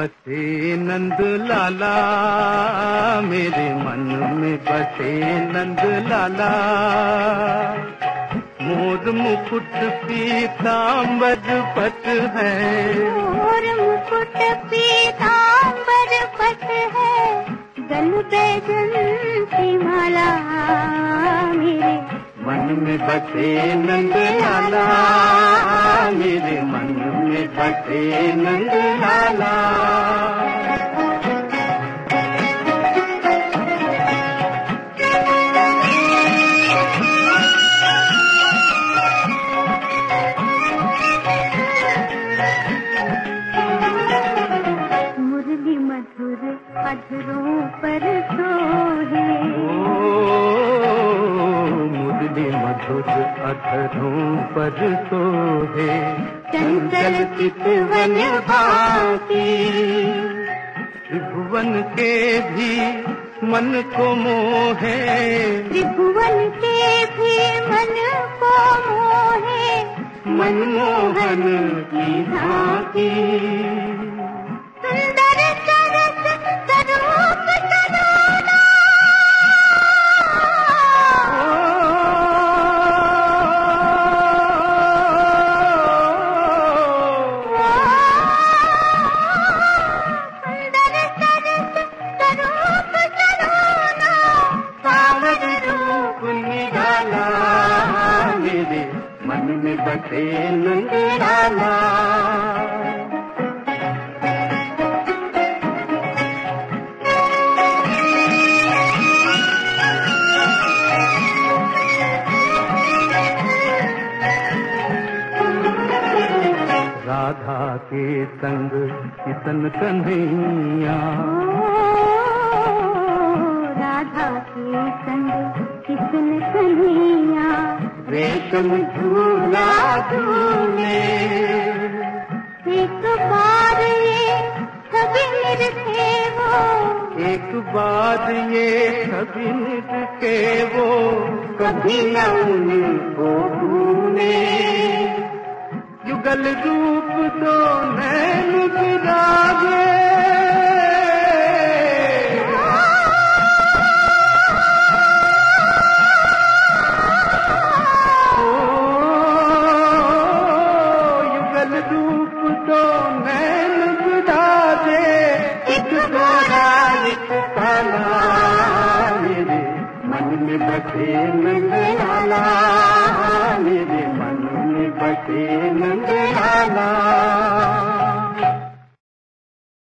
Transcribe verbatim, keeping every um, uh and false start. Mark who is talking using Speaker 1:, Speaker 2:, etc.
Speaker 1: बसे नंद लाला, मेरे मन में बसे नंद लाला। मोर मुकुट पीतांबर पट है,
Speaker 2: मोर मुकुट पीतांबर पट है, गल बैजंती माला, मेरे
Speaker 1: मन में बसे नंद लाला, मेरे मन में बसे नंद लाला।
Speaker 2: मुरली मधुर अधरों पर सोहे,
Speaker 1: मुरली मधुर अधरों पर सोहे, चंचल चितवन भाती। त्रिभुवन के भी मन को मोहे,
Speaker 2: त्रिभुवन के भी मन को मोहे,
Speaker 1: मनमोहन की झांकी।
Speaker 2: सुंदर सरस स्वरूप सलोना, सुंदर सरस स्वरूप सलोना,
Speaker 1: सावर रूप निराला, मेरे मन में बसे नंद लाला। राधा के संग किशन कन्हैया,
Speaker 2: राधा के संग किशन कन्हैया,
Speaker 1: रेशम झूला झूले।
Speaker 2: एक बार ये सभी निरखे वो,
Speaker 1: एक बार ये सभी निरखे वो, कभी न उनको भूले। युगल रूप दो नैन बिराजे, युगल रूप दो नैन बिराजे, एक गोरा एक काला, मेरे मन में बसे नंद लाला, मेरे मन में बसे नंद लाला।